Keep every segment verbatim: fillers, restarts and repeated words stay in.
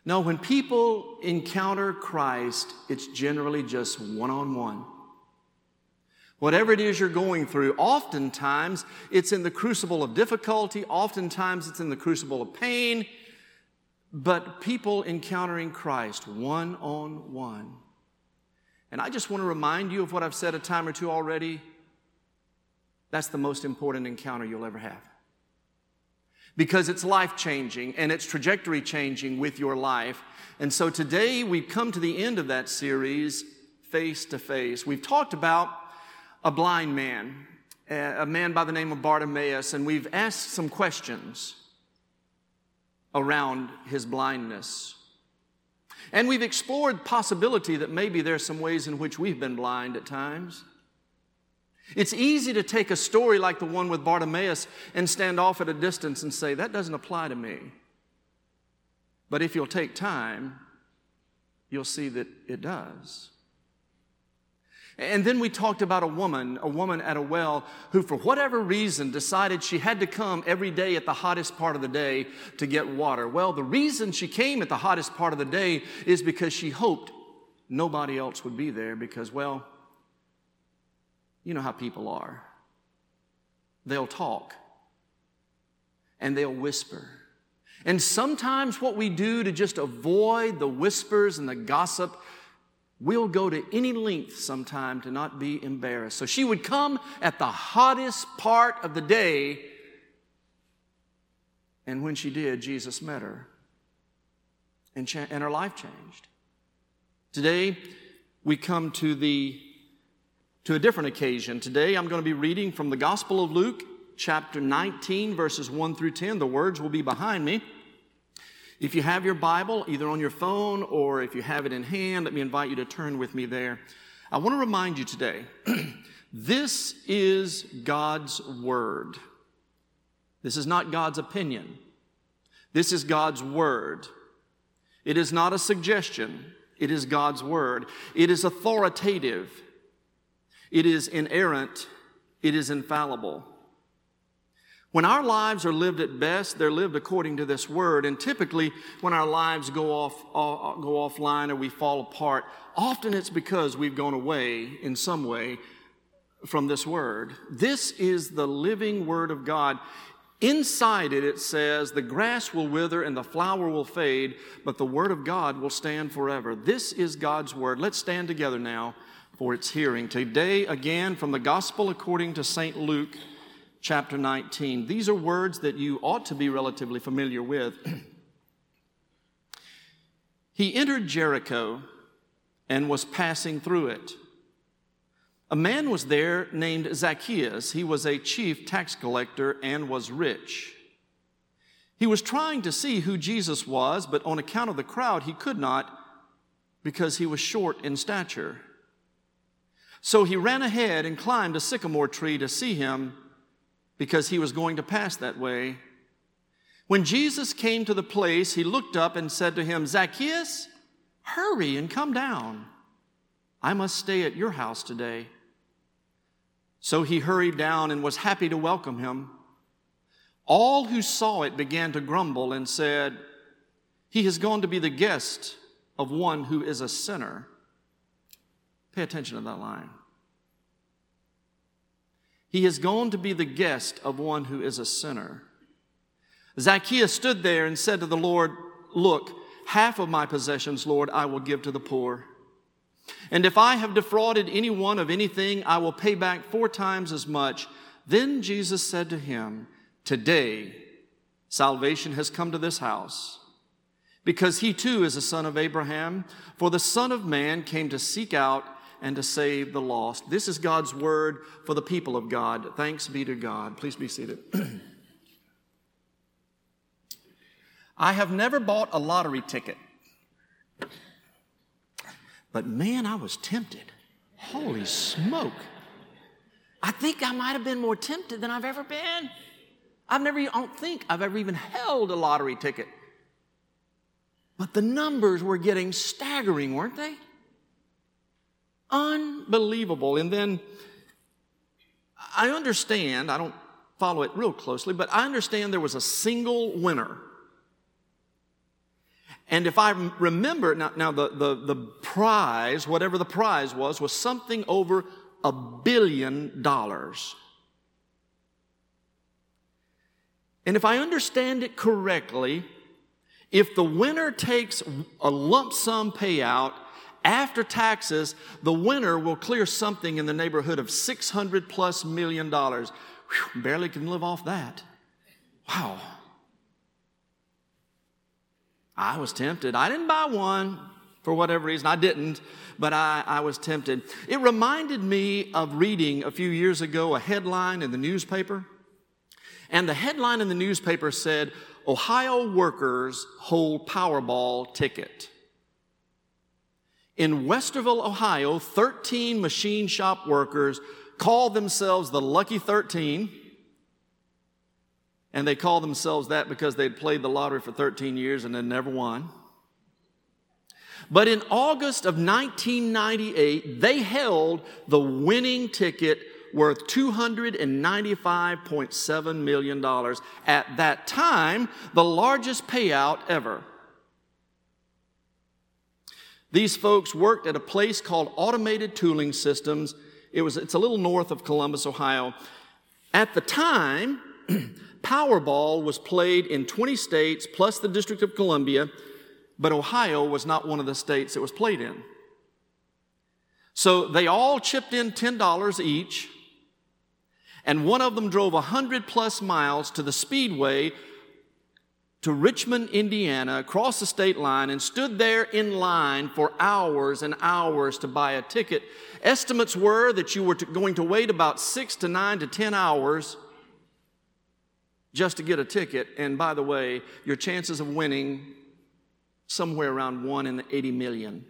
No, when people encounter Christ, it's generally just one-on-one. Whatever it is you're going through, oftentimes it's in the crucible of difficulty, oftentimes it's in the crucible of pain, but people encountering Christ one-on-one. And I just want to remind you of what I've said a time or two already. That's the most important encounter you'll ever have. Because it's life-changing and it's trajectory-changing with your life. And so today we've come to the end of that series, Face to Face. We've talked about a blind man, a man by the name of Bartimaeus, and we've asked some questions around his blindness. And we've explored possibility that maybe there's some ways in which we've been blind at times. It's easy to take a story like the one with Bartimaeus and stand off at a distance and say, that doesn't apply to me. But if you'll take time, you'll see that it does. And then we talked about a woman, a woman at a well who for whatever reason decided she had to come every day at the hottest part of the day to get water. Well, the reason she came at the hottest part of the day is because she hoped nobody else would be there because, well, you know how people are. They'll talk and they'll whisper. And sometimes what we do to just avoid the whispers and the gossip, we'll go to any length sometime to not be embarrassed. So she would come at the hottest part of the day, and when she did, Jesus met her, and, cha- and her life changed. Today, we come to the to a different occasion. Today, I'm going to be reading from the Gospel of Luke, chapter nineteen, verses one through ten. The words will be behind me. If you have your Bible, either on your phone or if you have it in hand, let me invite you to turn with me there. I want to remind you today, this is God's Word. This is not God's opinion. This is God's Word. It is not a suggestion. It is God's Word. It is authoritative. It is inerrant. It is infallible. When our lives are lived at best, they're lived according to this word. And typically, when our lives go off, uh, go offline or we fall apart, often it's because we've gone away in some way from this word. This is the living word of God. Inside it, it says, the grass will wither and the flower will fade, but the word of God will stand forever. This is God's word. Let's stand together now for its hearing. Today, again, from the Gospel according to Saint Luke, chapter nineteen. These are words that you ought to be relatively familiar with. He entered Jericho and was passing through it. A man was there named Zacchaeus. He was a chief tax collector and was rich. He was trying to see who Jesus was, but on account of the crowd, he could not because he was short in stature. So he ran ahead and climbed a sycamore tree to see him because he was going to pass that way. When Jesus came to the place, he looked up and said to him, Zacchaeus, hurry and come down. I must stay at your house today. So he hurried down and was happy to welcome him. All who saw it began to grumble and said, he has gone to be the guest of one who is a sinner. Pay attention to that line. He has gone to be the guest of one who is a sinner. Zacchaeus stood there and said to the Lord, look, half of my possessions, Lord, I will give to the poor. And if I have defrauded anyone of anything, I will pay back four times as much. Then Jesus said to him, today salvation has come to this house, because he too is a son of Abraham. For the Son of Man came to seek out and to save the lost. This is God's word for the people of God. Thanks be to God. Please be seated. I have never bought a lottery ticket. But man, I was tempted. Holy smoke. I think I might have been more tempted than I've ever been. I've never, I don't think I've ever even held a lottery ticket. But the numbers were getting staggering, weren't they? Unbelievable. And then I understand, I don't follow it real closely, but I understand there was a single winner. And if I remember, now, now the, the, the prize, whatever the prize was, was something over a billion dollars. And if I understand it correctly, if the winner takes a lump sum payout, after taxes, the winner will clear something in the neighborhood of six hundred plus million dollars. Whew, barely can live off that. Wow. I was tempted. I didn't buy one for whatever reason. I didn't, but I, I was tempted. It reminded me of reading a few years ago a headline in the newspaper. And the headline in the newspaper said, Ohio workers hold Powerball ticket. In Westerville, Ohio, thirteen machine shop workers called themselves the Lucky thirteen. And they called themselves that because they'd played the lottery for thirteen years and had never won. But in August of nineteen ninety-eight, they held the winning ticket worth two hundred ninety-five point seven million dollars. At that time, the largest payout ever. These folks worked at a place called Automated Tooling Systems. It was, it's a little north of Columbus, Ohio. At the time, Powerball was played in twenty states plus the District of Columbia, but Ohio was not one of the states it was played in. So they all chipped in ten dollars each, and one of them drove one hundred plus miles to the Speedway to Richmond, Indiana, across the state line, and stood there in line for hours and hours to buy a ticket. Estimates were that you were to, going to wait about six to nine to ten hours just to get a ticket. And by the way, your chances of winning somewhere around one in eighty million.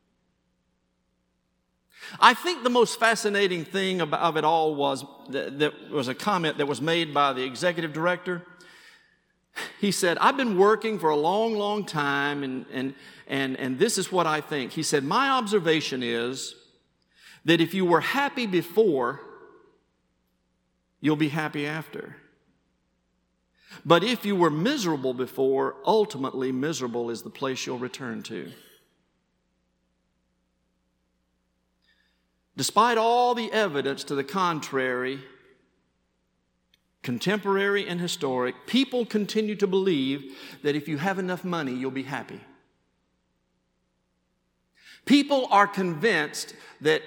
I think the most fascinating thing of it all was that there was a comment that was made by the executive director. He said, I've been working for a long, long time, and, and, and, and this is what I think. He said, my observation is that if you were happy before, you'll be happy after. But if you were miserable before, ultimately miserable is the place you'll return to. Despite all the evidence to the contrary, contemporary and historic, people continue to believe that if you have enough money, you'll be happy. People are convinced that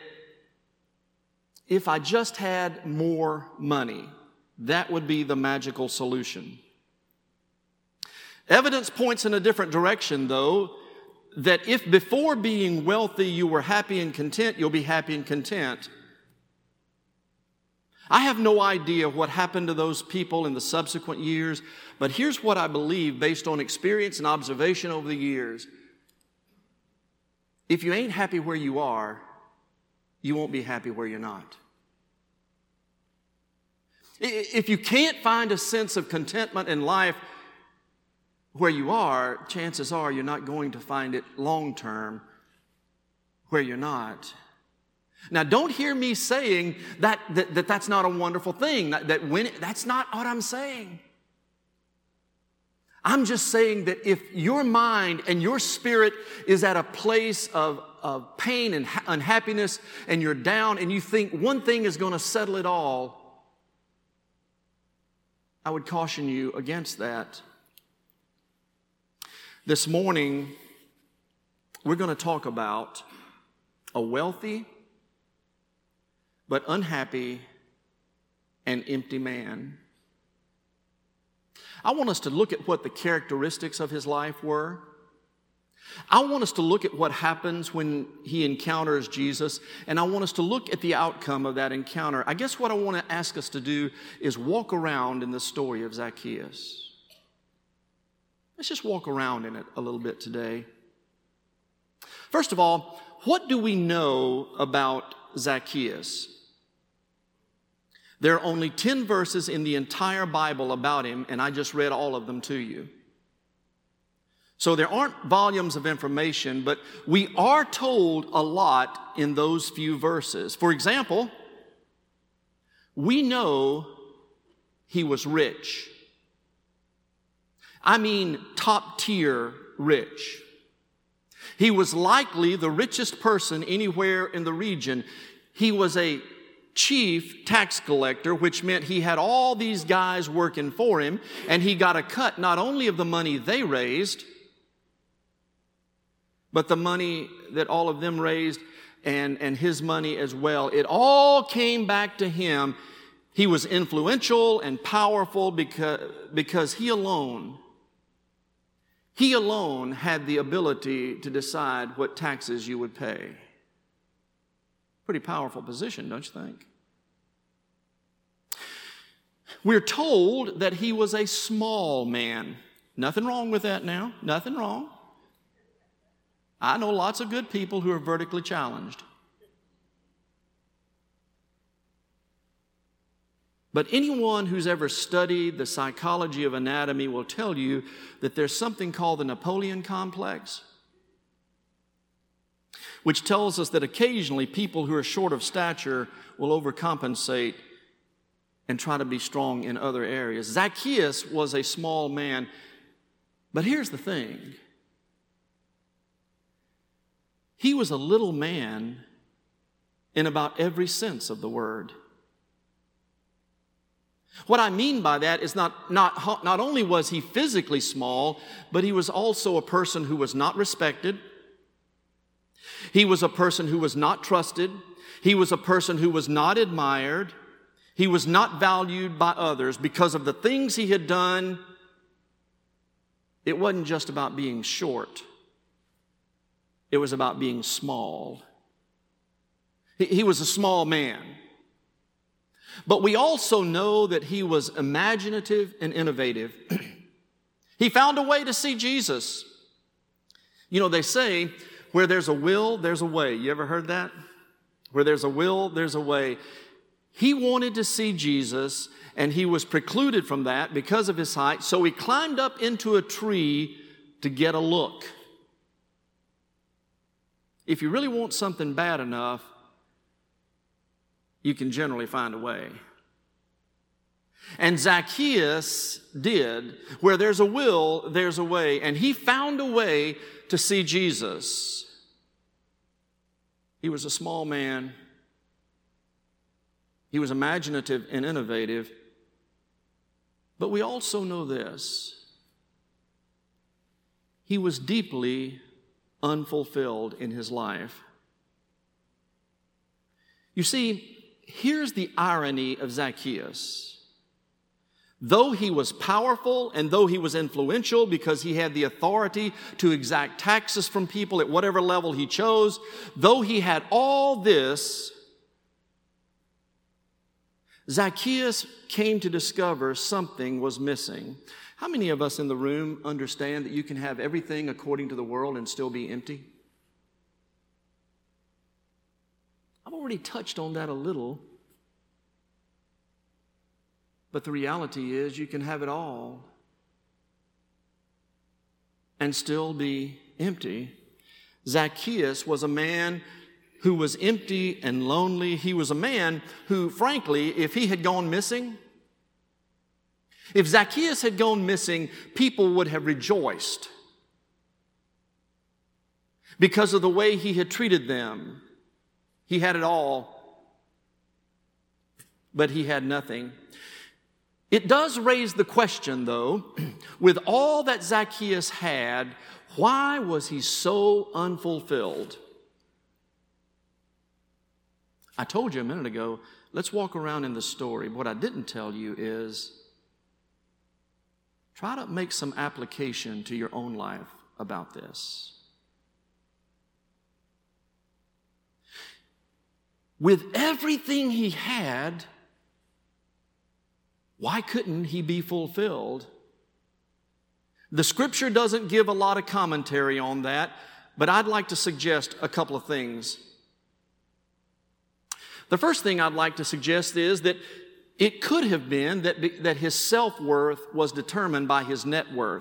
if I just had more money, that would be the magical solution. Evidence points in a different direction, though, that if before being wealthy you were happy and content, you'll be happy and content. I have no idea what happened to those people in the subsequent years, but here's what I believe based on experience and observation over the years. If you ain't happy where you are, you won't be happy where you're not. If you can't find a sense of contentment in life where you are, chances are you're not going to find it long term where you're not. Now, don't hear me saying that, that, that that's not a wonderful thing. That, that when that's not what I'm saying. I'm just saying that if your mind and your spirit is at a place of, of pain and ha- unhappiness, and you're down and you think one thing is going to settle it all, I would caution you against that. This morning, we're going to talk about a wealthy but unhappy and empty man. I want us to look at what the characteristics of his life were. I want us to look at what happens when he encounters Jesus, and I want us to look at the outcome of that encounter. I guess what I want to ask us to do is walk around in the story of Zacchaeus. Let's just walk around in it a little bit today. First of all, what do we know about Zacchaeus? There are only ten verses in the entire Bible about him, and I just read all of them to you. So there aren't volumes of information, but we are told a lot in those few verses. For example, we know he was rich. I mean top tier rich. He was likely the richest person anywhere in the region. He was a chief tax collector, which meant he had all these guys working for him, and he got a cut not only of the money they raised, but the money that all of them raised and, and his money as well. It all came back to him. He was influential and powerful because, because he alone, he alone had the ability to decide what taxes you would pay. Pretty powerful position, don't you think? We're told that he was a small man. Nothing wrong with that now. Nothing wrong. I know lots of good people who are vertically challenged. But anyone who's ever studied the psychology of anatomy will tell you that there's something called the Napoleon complex, which tells us that occasionally people who are short of stature will overcompensate and try to be strong in other areas. Zacchaeus was a small man, but here's the thing. He was a little man in about every sense of the word. What I mean by that is not, not, not only was he physically small, but he was also a person who was not respected. He was a person who was not trusted. He was a person who was not admired. He was not valued by others because of the things he had done. It wasn't just about being short. It was about being small. He, he was a small man. But we also know that he was imaginative and innovative. He found a way to see Jesus. You know, they say, where there's a will, there's a way. You ever heard that? Where there's a will, there's a way. He wanted to see Jesus, and he was precluded from that because of his height, so he climbed up into a tree to get a look. If you really want something bad enough, you can generally find a way. And Zacchaeus did. Where there's a will, there's a way. And he found a way to see Jesus. He was a small man. He was imaginative and innovative. But we also know this. He was deeply unfulfilled in his life. You see, here's the irony of Zacchaeus. Though he was powerful and though he was influential because he had the authority to exact taxes from people at whatever level he chose, though he had all this, Zacchaeus came to discover something was missing. How many of us in the room understand that you can have everything according to the world and still be empty? I've already touched on that a little. But the reality is you can have it all and still be empty. Zacchaeus was a man who was empty and lonely. He was a man who, frankly, if he had gone missing, if Zacchaeus had gone missing, people would have rejoiced because of the way he had treated them. He had it all, but he had nothing. It does raise the question, though, with all that Zacchaeus had, why was he so unfulfilled? I told you a minute ago, let's walk around in the story. What I didn't tell you is, try to make some application to your own life about this. With everything he had, why couldn't he be fulfilled? The scripture doesn't give a lot of commentary on that, but I'd like to suggest a couple of things. The first thing I'd like to suggest is that it could have been that, that his self-worth was determined by his net worth.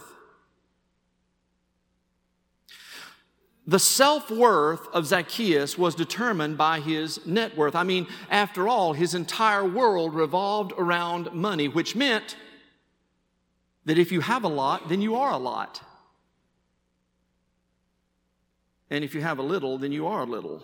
The self-worth of Zacchaeus was determined by his net worth. I mean, after all, his entire world revolved around money, which meant that if you have a lot, then you are a lot. And if you have a little, then you are little.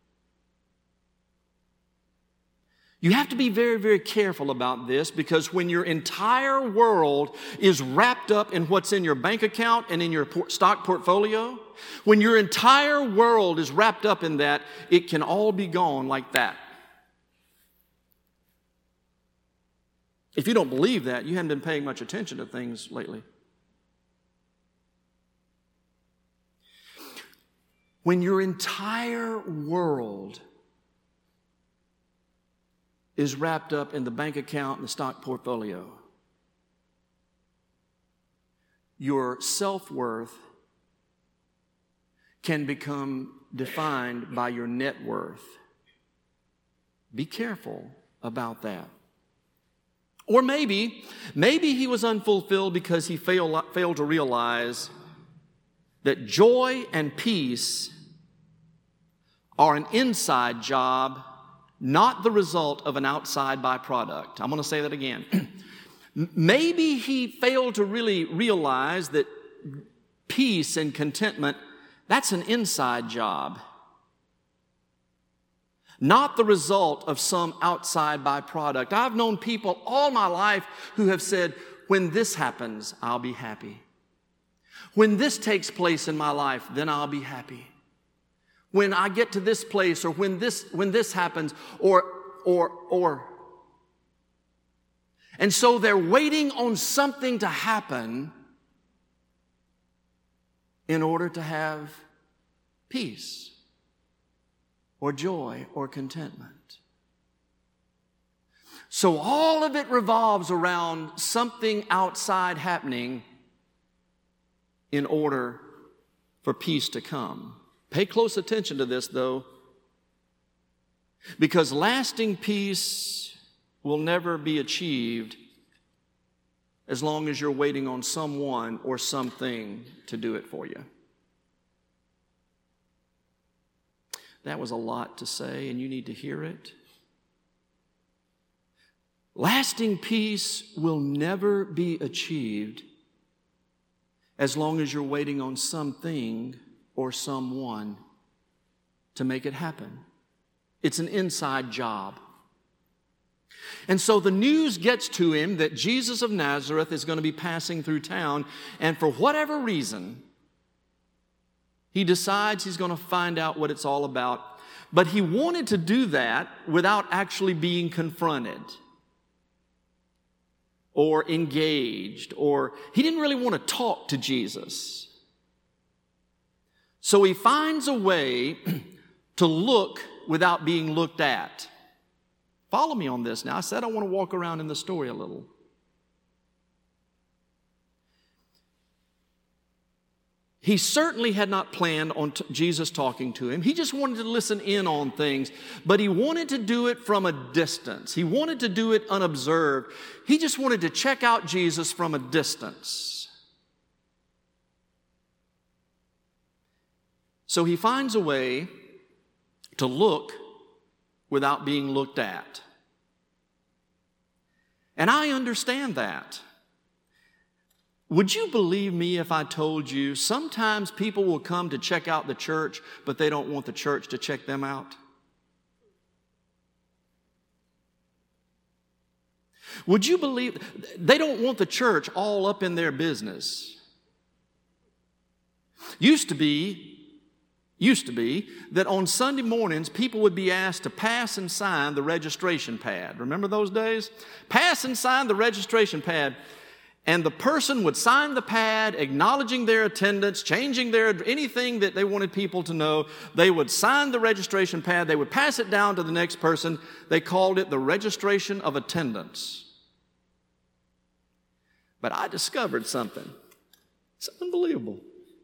You have to be very, very careful about this, because when your entire world is wrapped up in what's in your bank account and in your stock portfolio, when your entire world is wrapped up in that, it can all be gone like that. If you don't believe that, you haven't been paying much attention to things lately. When your entire world is wrapped up in the bank account and the stock portfolio, your self-worth can become defined by your net worth. Be careful about that. Or maybe, maybe he was unfulfilled because he failed, failed to realize that joy and peace are an inside job, not the result of an outside byproduct. I'm going to say that again. Maybe he failed to really realize that peace and contentment, that's an inside job, not the result of some outside byproduct. I've known people all my life who have said, when this happens, I'll be happy. When this takes place in my life, then I'll be happy. When I get to this place, or when this when this happens, or or or. And so they're waiting on something to happen in order to have peace or joy or contentment. So all of it revolves around something outside happening in order for peace to come. Pay close attention to this, though, because lasting peace will never be achieved as long as you're waiting on someone or something to do it for you. That was a lot to say, and you need to hear it. Lasting peace will never be achieved as long as you're waiting on something or someone to make it happen. It's an inside job. And so the news gets to him that Jesus of Nazareth is going to be passing through town, and for whatever reason, he decides he's going to find out what it's all about. But he wanted to do that without actually being confronted or engaged, or he didn't really want to talk to Jesus. So he finds a way to look without being looked at. Follow me on this now. I said I want to walk around in the story a little. He certainly had not planned on t- Jesus talking to him. He just wanted to listen in on things, but he wanted to do it from a distance. He wanted to do it unobserved. He just wanted to check out Jesus from a distance. So he finds a way to look without being looked at. And I understand that. Would you believe me if I told you sometimes people will come to check out the church, but they don't want the church to check them out? Would you believe they don't want the church all up in their business? Used to be, used to be that on Sunday mornings people would be asked to pass and sign the registration pad. Remember those days? Pass and sign the registration pad. And the person would sign the pad, acknowledging their attendance, changing their anything that they wanted people to know. They would sign the registration pad. They would pass it down to the next person. They called it the registration of attendance. But I discovered something. It's unbelievable.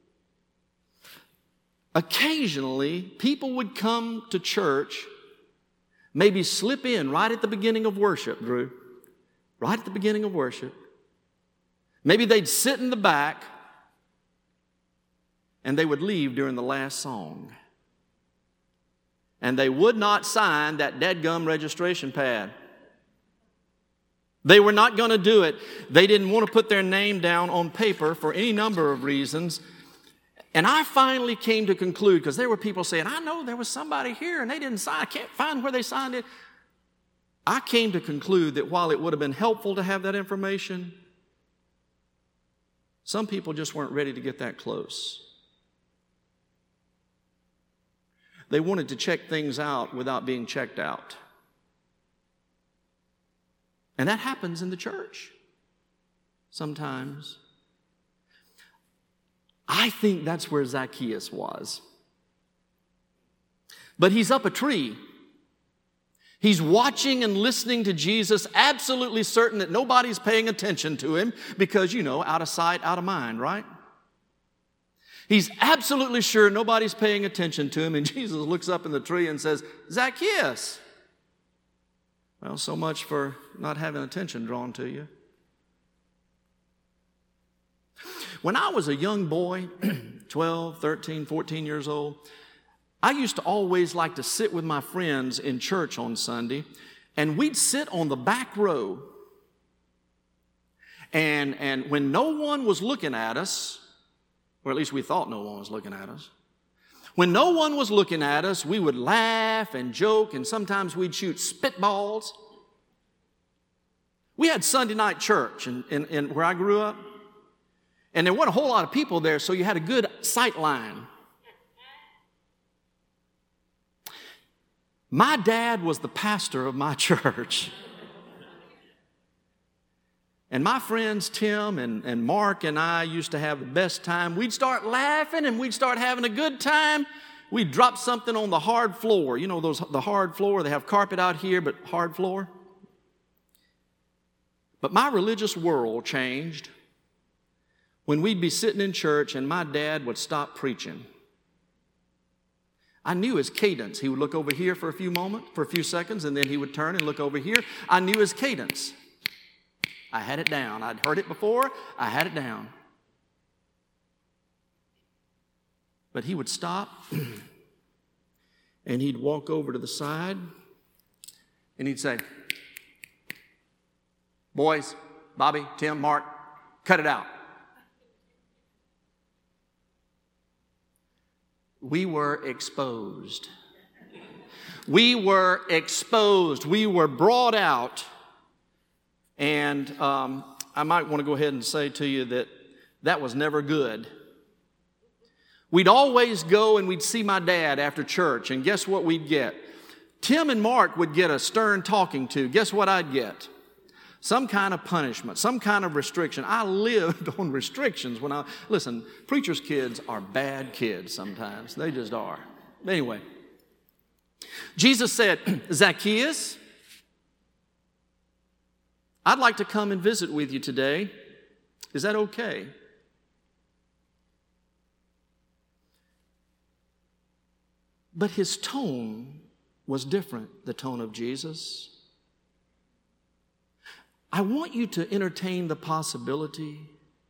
Occasionally, people would come to church, maybe slip in right at the beginning of worship, Drew. Right at the beginning of worship. Maybe they'd sit in the back and they would leave during the last song. And they would not sign that dadgum registration pad. They were not going to do it. They didn't want to put their name down on paper for any number of reasons. And I finally came to conclude, because there were people saying, I know there was somebody here and they didn't sign. I can't find where they signed it. I came to conclude that while it would have been helpful to have that information, some people just weren't ready to get that close. They wanted to check things out without being checked out. And that happens in the church sometimes. I think that's where Zacchaeus was. But he's up a tree. He's watching and listening to Jesus, absolutely certain that nobody's paying attention to him because, you know, out of sight, out of mind, right? He's absolutely sure nobody's paying attention to him, and Jesus looks up in the tree and says, Zacchaeus. Well, so much for not having attention drawn to you. When I was a young boy, twelve, thirteen, fourteen years old, I used to always like to sit with my friends in church on Sunday, and we'd sit on the back row. And, and when no one was looking at us, or at least we thought no one was looking at us, when no one was looking at us, we would laugh and joke, and sometimes we'd shoot spitballs. We had Sunday night church in, in, in where I grew up. And there weren't a whole lot of people there, so you had a good sight line. My dad was the pastor of my church. And my friends Tim and, and Mark and I used to have the best time. We'd start laughing and we'd start having a good time. We'd drop something on the hard floor. You know, those the hard floor, they have carpet out here, but hard floor. But my religious world changed when we'd be sitting in church and my dad would stop preaching. I knew his cadence. He would look over here for a few moments, for a few seconds, and then he would turn and look over here. I knew his cadence. I had it down. I'd heard it before. I had it down. But he would stop, and he'd walk over to the side, and he'd say, boys, Bobby, Tim, Mark, cut it out. We were exposed. We were exposed. We were brought out. And um, I might want to go ahead and say to you that that was never good. We'd always go and we'd see my dad after church, and guess what we'd get? Tim and Mark would get a stern talking to. Guess what I'd get? Some kind of punishment, some kind of restriction. I lived on restrictions when I, listen, preachers' kids are bad kids sometimes. They just are. Anyway, Jesus said, Zacchaeus, I'd like to come and visit with you today. Is that okay? But his tone was different, the tone of Jesus. I want you to entertain the possibility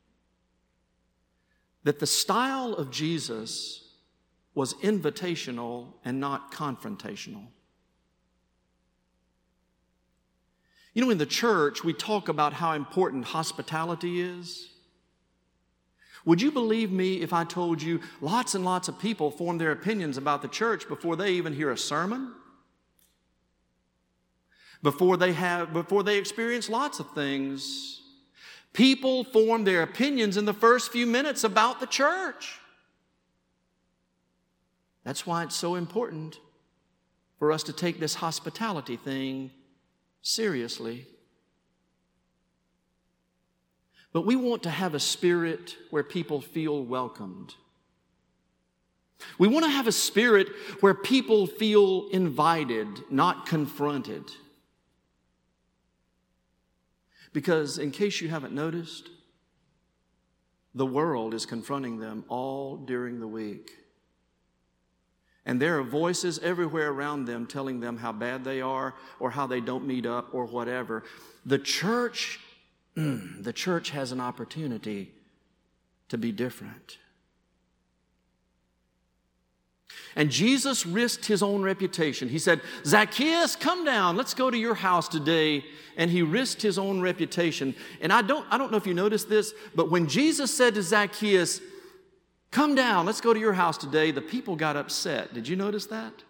that the style of Jesus was invitational and not confrontational. You know, in the church, we talk about how important hospitality is. Would you believe me if I told you lots and lots of people form their opinions about the church before they even hear a sermon? Before they have, before they experience lots of things. People form their opinions in the first few minutes about the church. That's why it's so important for us to take this hospitality thing seriously. But we want to have a spirit where people feel welcomed. We want to have a spirit where people feel invited, not confronted. Because in case you haven't noticed, the world is confronting them all during the week. And there are voices everywhere around them telling them how bad they are or how they don't meet up or whatever. The church, the church has an opportunity to be different. And Jesus risked his own reputation. He said, Zacchaeus, come down. Let's go to your house today. And he risked his own reputation. And I don't, I don't know if you noticed this, but when Jesus said to Zacchaeus, Come down, let's go to your house today. The people got upset. Did you notice that? It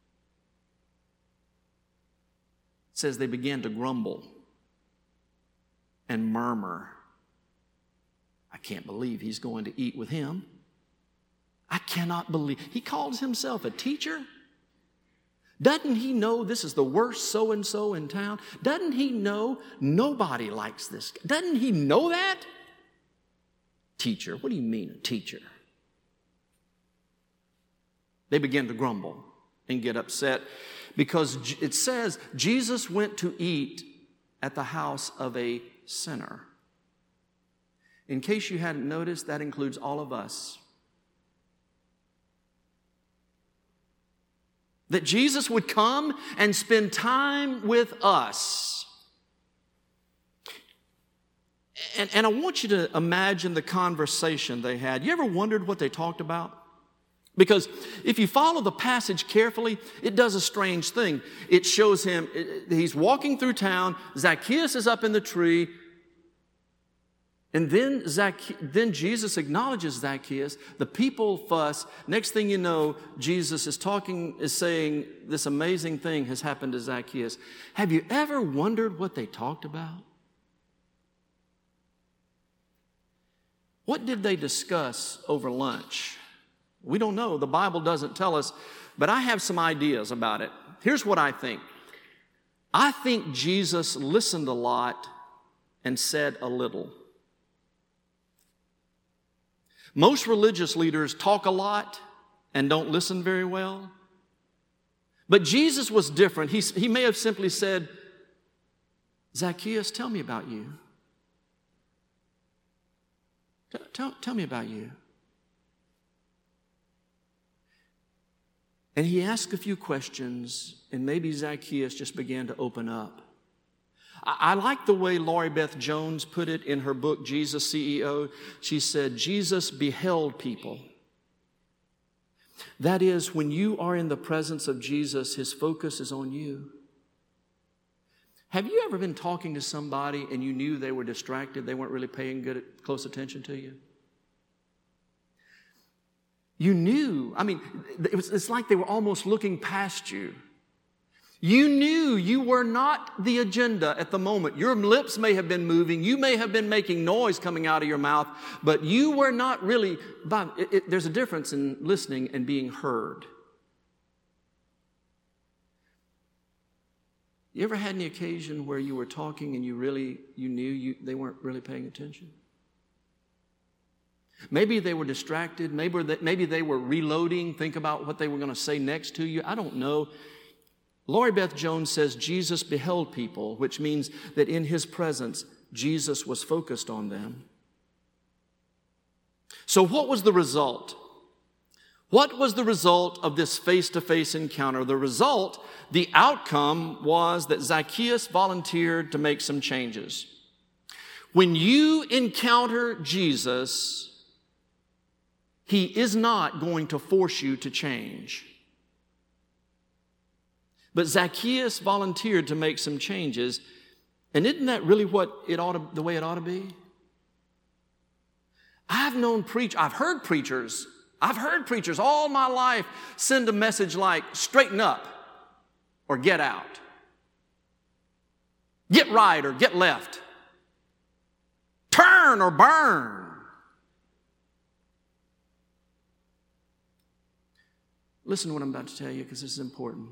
says they began to grumble and murmur. I can't believe he's going to eat with him. I cannot believe. He calls himself a teacher. Doesn't he know this is the worst so-and-so in town? Doesn't he know nobody likes this guy? Doesn't he know that? Teacher. What do you mean, a teacher? They begin to grumble and get upset because it says Jesus went to eat at the house of a sinner. In case you hadn't noticed, that includes all of us. That Jesus would come and spend time with us. And, and I want you to imagine the conversation they had. You ever wondered what they talked about? Because if you follow the passage carefully, it does a strange thing. It shows him, he's walking through town, Zacchaeus is up in the tree, and then, Zacchaeus, then Jesus acknowledges Zacchaeus. The people fuss. Next thing you know, Jesus is talking, is saying this amazing thing has happened to Zacchaeus. Have you ever wondered what they talked about? What did they discuss over lunch? We don't know. The Bible doesn't tell us, but I have some ideas about it. Here's what I think. I think Jesus listened a lot and said a little. Most religious leaders talk a lot and don't listen very well. But Jesus was different. He, he may have simply said, Zacchaeus, tell me about you. Tell, tell, tell me about you. And he asked a few questions, and maybe Zacchaeus just began to open up. I like the way Laurie Beth Jones put it in her book, Jesus C E O. She said, Jesus beheld people. That is, when you are in the presence of Jesus, his focus is on you. Have you ever been talking to somebody and you knew they were distracted, they weren't really paying good, close attention to you? You knew, I mean, it was, it's like they were almost looking past you. You knew you were not the agenda at the moment. Your lips may have been moving. You may have been making noise coming out of your mouth, but you were not really, Bob, it, it, there's a difference in listening and being heard. You ever had any occasion where you were talking and you really, you knew you, they weren't really paying attention? Maybe they were distracted. Maybe they, maybe they were reloading, think about what they were going to say next to you. I don't know. Laurie Beth Jones says Jesus beheld people, which means that in his presence, Jesus was focused on them. So what was the result? What was the result of this face-to-face encounter? The result, the outcome was that Zacchaeus volunteered to make some changes. When you encounter Jesus, he is not going to force you to change. But Zacchaeus volunteered to make some changes. And isn't that really what it ought to, the way it ought to be? I've known preach, I've heard preachers, I've heard preachers all my life send a message like, straighten up or get out. Get right or get left. Turn or burn. Listen to what I'm about to tell you because this is important.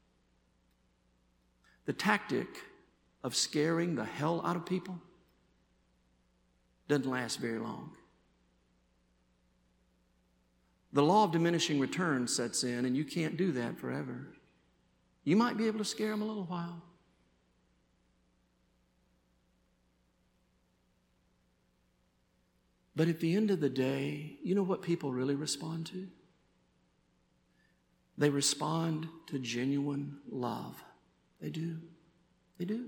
The tactic of scaring the hell out of people doesn't last very long. The law of diminishing returns sets in, and you can't do that forever. You might be able to scare them a little while. But at the end of the day, you know what people really respond to? They respond to genuine love. They do. They do.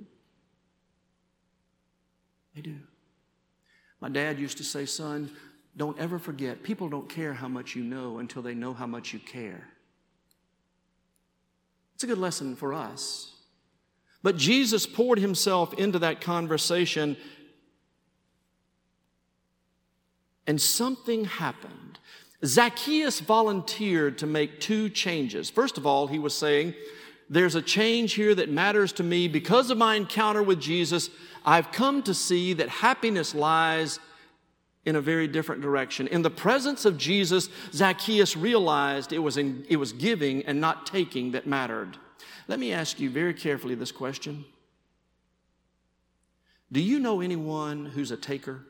They do. My dad used to say, son, don't ever forget, people don't care how much you know until they know how much you care. It's a good lesson for us. But Jesus poured himself into that conversation. And something happened. Zacchaeus volunteered to make two changes. First of all, he was saying, there's a change here that matters to me. Because of my encounter with Jesus, I've come to see that happiness lies in a very different direction. In the presence of Jesus, Zacchaeus realized it was, in, it was giving and not taking that mattered. Let me ask you very carefully this question. Do you know anyone who's a taker?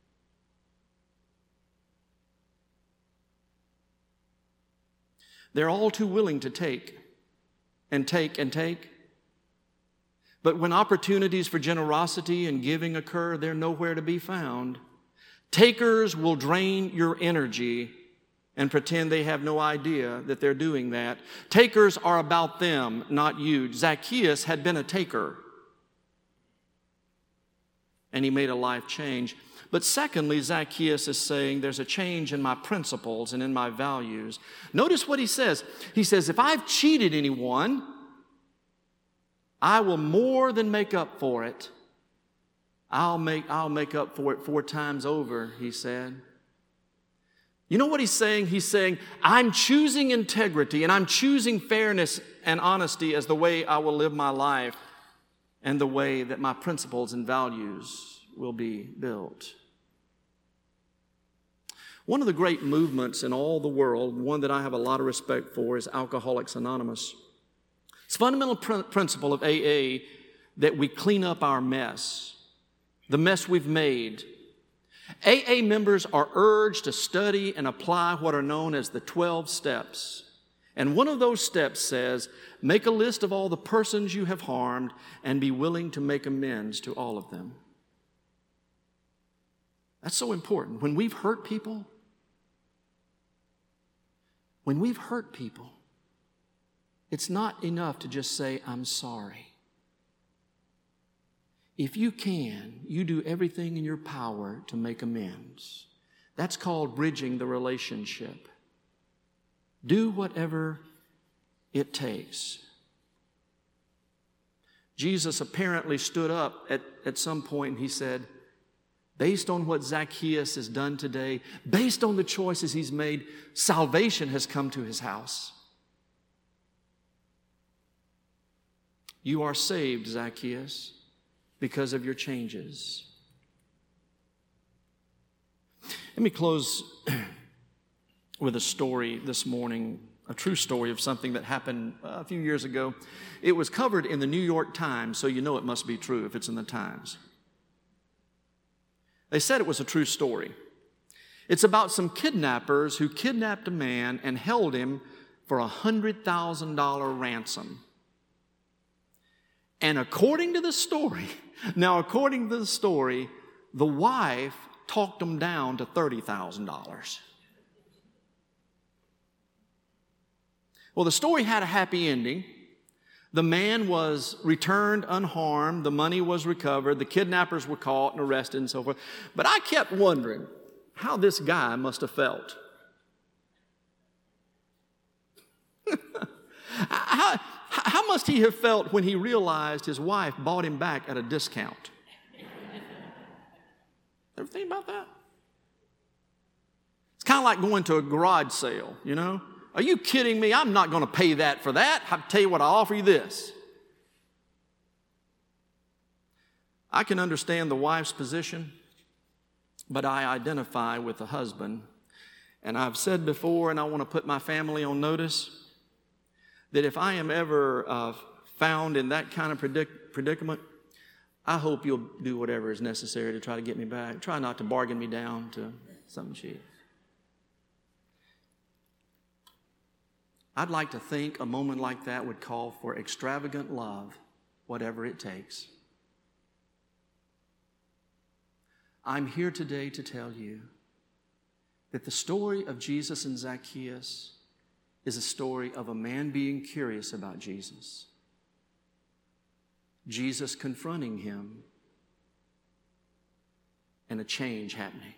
They're all too willing to take and take and take. But when opportunities for generosity and giving occur, they're nowhere to be found. Takers will drain your energy and pretend they have no idea that they're doing that. Takers are about them, not you. Zacchaeus had been a taker, and he made a life change. But secondly, Zacchaeus is saying there's a change in my principles and in my values. Notice what he says. He says, if I've cheated anyone, I will more than make up for it. I'll make, I'll make up for it four times over, he said. You know what he's saying? He's saying, I'm choosing integrity and I'm choosing fairness and honesty as the way I will live my life and the way that my principles and values will be built. One of the great movements in all the world, one that I have a lot of respect for, is Alcoholics Anonymous. It's a fundamental pr- principle of A A that we clean up our mess, the mess we've made. A A members are urged to study and apply what are known as the twelve steps. And one of those steps says, make a list of all the persons you have harmed and be willing to make amends to all of them. That's so important. When we've hurt people, when we've hurt people, it's not enough to just say, I'm sorry. If you can, you do everything in your power to make amends. That's called bridging the relationship. Do whatever it takes. Jesus apparently stood up at, at some point and he said, based on what Zacchaeus has done today, based on the choices he's made, salvation has come to his house. You are saved, Zacchaeus, because of your changes. Let me close with a story this morning, a true story of something that happened a few years ago. It was covered in the New York Times, so you know it must be true if it's in the Times. They said it was a true story. It's about some kidnappers who kidnapped a man and held him for a one hundred thousand dollars ransom. And according to the story, now according to the story, the wife talked them down to thirty thousand dollars. Well, the story had a happy ending. The man was returned unharmed. The money was recovered. The kidnappers were caught and arrested and so forth. But I kept wondering how this guy must have felt. how, how must he have felt when he realized his wife bought him back at a discount? Ever think about that? It's kind of like going to a garage sale, you know? Are you kidding me? I'm not going to pay that for that. I'll tell you what, I'll offer you this. I can understand the wife's position, but I identify with the husband. And I've said before, and I want to put my family on notice, that if I am ever uh, found in that kind of predic- predicament, I hope you'll do whatever is necessary to try to get me back. Try not to bargain me down to something cheap. I'd like to think a moment like that would call for extravagant love, whatever it takes. I'm here today to tell you that the story of Jesus and Zacchaeus is a story of a man being curious about Jesus, Jesus confronting him, and a change happening.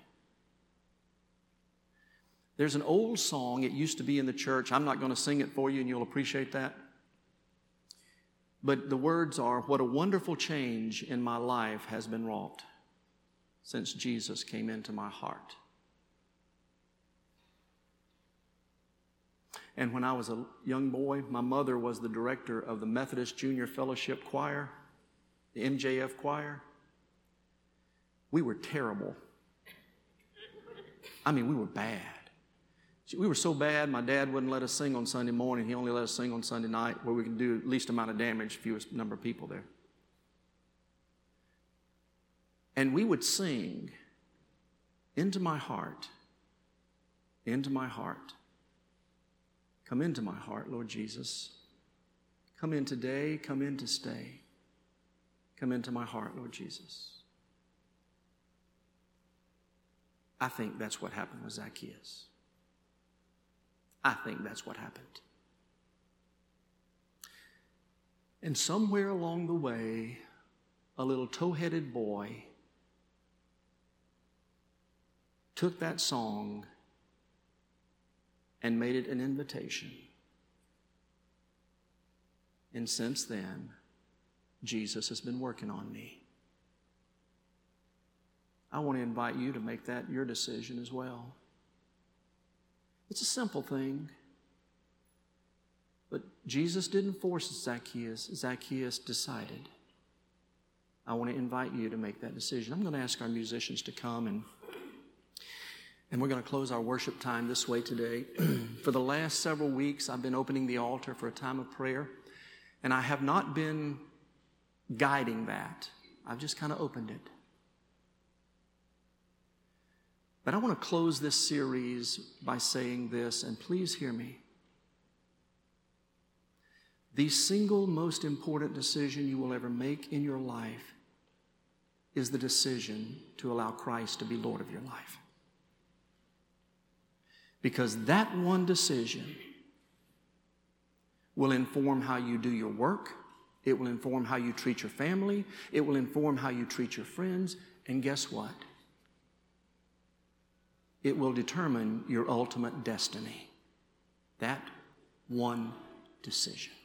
There's an old song, it used to be in the church. I'm not going to sing it for you, and you'll appreciate that. But the words are, what a wonderful change in my life has been wrought since Jesus came into my heart. And when I was a young boy, my mother was the director of the Methodist Junior Fellowship Choir, the M J F choir. We were terrible. I mean, we were bad. We were so bad, my dad wouldn't let us sing on Sunday morning. He only let us sing on Sunday night where we could do least amount of damage, fewest number of people there. And we would sing, "Into my heart, into my heart. Come into my heart, Lord Jesus. Come in today, come in to stay. Come into my heart, Lord Jesus." I think that's what happened with Zacchaeus. I think that's what happened. And somewhere along the way, a little tow-headed boy took that song and made it an invitation. And since then, Jesus has been working on me. I want to invite you to make that your decision as well. It's a simple thing. But Jesus didn't force Zacchaeus. Zacchaeus decided. I want to invite you to make that decision. I'm going to ask our musicians to come, and, and we're going to close our worship time this way today. For the last several weeks, I've been opening the altar for a time of prayer, and I have not been guiding that. I've just kind of opened it. But I want to close this series by saying this, and please hear me. The single most important decision you will ever make in your life is the decision to allow Christ to be Lord of your life. Because that one decision will inform how you do your work. It will inform how you treat your family. It will inform how you treat your friends. And guess what? It will determine your ultimate destiny. That one decision.